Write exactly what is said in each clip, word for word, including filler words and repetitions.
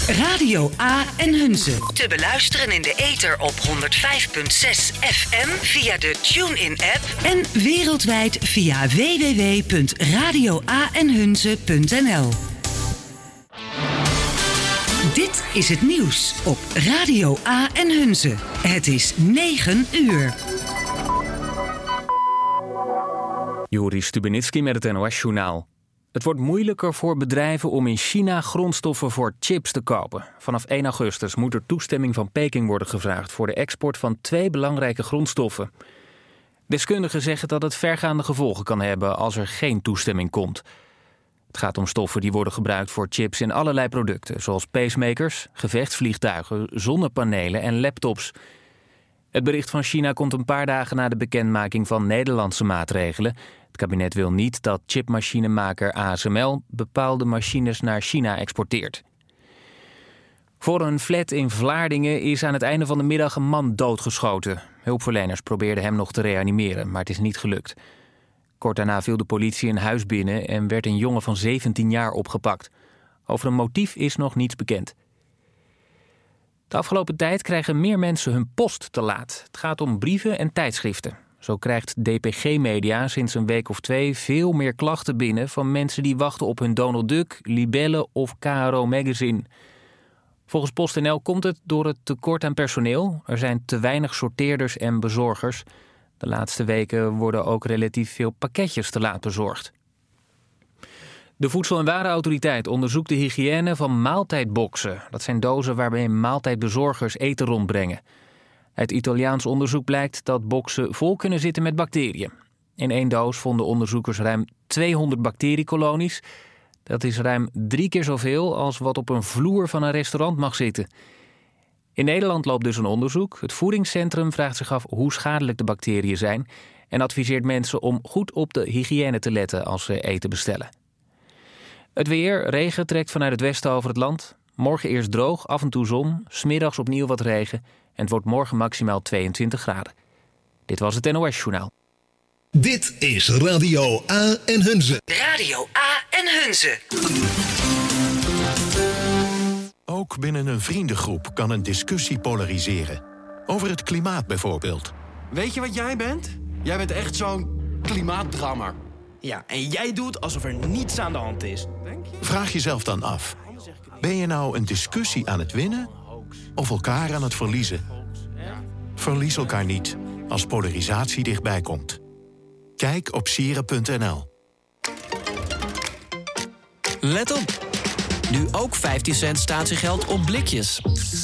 Radio A en Hunze. Te beluisteren in de ether op honderd vijf komma zes F M via de TuneIn-app en wereldwijd via w w w punt radio a en hunze punt n l. Dit is het nieuws op Radio A en Hunze. Het is negen uur. Juri Stubenitski met het N O S-journaal. Het wordt moeilijker voor bedrijven om in China grondstoffen voor chips te kopen. Vanaf één augustus moet er toestemming van Peking worden gevraagd voor de export van twee belangrijke grondstoffen. Deskundigen zeggen dat het vergaande gevolgen kan hebben als er geen toestemming komt. Het gaat om stoffen die worden gebruikt voor chips in allerlei producten, zoals pacemakers, gevechtsvliegtuigen, zonnepanelen en laptops. Het bericht van China komt een paar dagen na de bekendmaking van Nederlandse maatregelen. Het kabinet wil niet dat chipmachinemaker A S M L bepaalde machines naar China exporteert. Voor een flat in Vlaardingen is aan het einde van de middag een man doodgeschoten. Hulpverleners probeerden hem nog te reanimeren, maar het is niet gelukt. Kort daarna viel de politie een huis binnen en werd een jongen van zeventien jaar opgepakt. Over een motief is nog niets bekend. De afgelopen tijd krijgen meer mensen hun post te laat. Het gaat om brieven en tijdschriften. Zo krijgt D P G Media sinds een week of twee veel meer klachten binnen van mensen die wachten op hun Donald Duck, Libelle of K R O Magazine. Volgens PostNL komt het door het tekort aan personeel. Er zijn te weinig sorteerders en bezorgers. De laatste weken worden ook relatief veel pakketjes te laat bezorgd. De Voedsel- en Warenautoriteit onderzoekt de hygiëne van maaltijdboxen. Dat zijn dozen waarbij maaltijdbezorgers eten rondbrengen. Uit Italiaans onderzoek blijkt dat boxen vol kunnen zitten met bacteriën. In één doos vonden onderzoekers ruim tweehonderd bacteriekolonies. Dat is ruim drie keer zoveel als wat op een vloer van een restaurant mag zitten. In Nederland loopt dus een onderzoek. Het voedingscentrum vraagt zich af hoe schadelijk de bacteriën zijn en adviseert mensen om goed op de hygiëne te letten als ze eten bestellen. Het weer, regen trekt vanuit het westen over het land. Morgen eerst droog, af en toe zon, 's middags opnieuw wat regen en het wordt morgen maximaal tweeëntwintig graden. Dit was het N O S-journaal. Dit is Radio A en Hunze. Radio A en Hunze. Ook binnen een vriendengroep kan een discussie polariseren. Over het klimaat bijvoorbeeld. Weet je wat jij bent? Jij bent echt zo'n klimaatdrammer. Ja, en jij doet alsof er niets aan de hand is. Vraag jezelf dan af. Ben je nou een discussie aan het winnen of elkaar aan het verliezen? Verlies elkaar niet als polarisatie dichtbij komt. Kijk op sieren punt n l. Let op! Nu ook vijftien cent statiegeld op blikjes.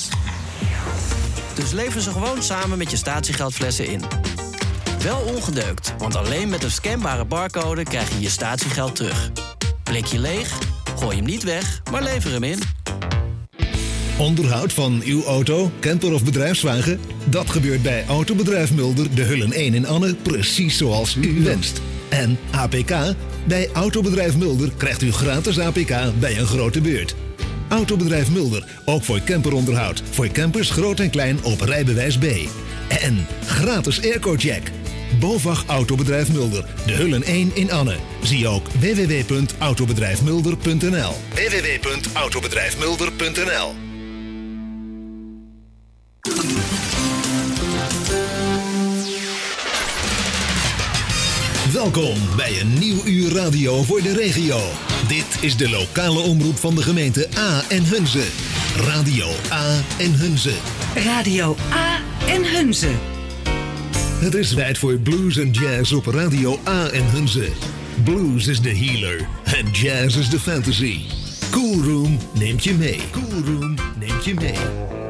Dus lever ze gewoon samen met je statiegeldflessen in. Wel ongedeukt, want alleen met een scanbare barcode krijg je je statiegeld terug. Blikje leeg? Gooi hem niet weg, maar lever hem in. Onderhoud van uw auto, camper of bedrijfswagen? Dat gebeurt bij Autobedrijf Mulder, de Hullen één in Anne, precies zoals u wenst. En A P K? Bij Autobedrijf Mulder krijgt u gratis A P K bij een grote beurt. Autobedrijf Mulder, ook voor camperonderhoud. Voor campers groot en klein op rijbewijs B. En gratis airco-check. BOVAG Autobedrijf Mulder, de Hullen één in Anne. Zie ook w w w punt autobedrijf mulder punt n l. w w w punt autobedrijf mulder punt n l. Welkom bij een nieuw uur radio voor de regio. Dit is de lokale omroep van de gemeente A en Hunze. Radio A en Hunze. Radio A en Hunze. Het is tijd voor blues en jazz op Radio A en Hunze. Blues is de healer en jazz is de fantasy. Cool Room neemt je mee. Cool Room neemt je mee.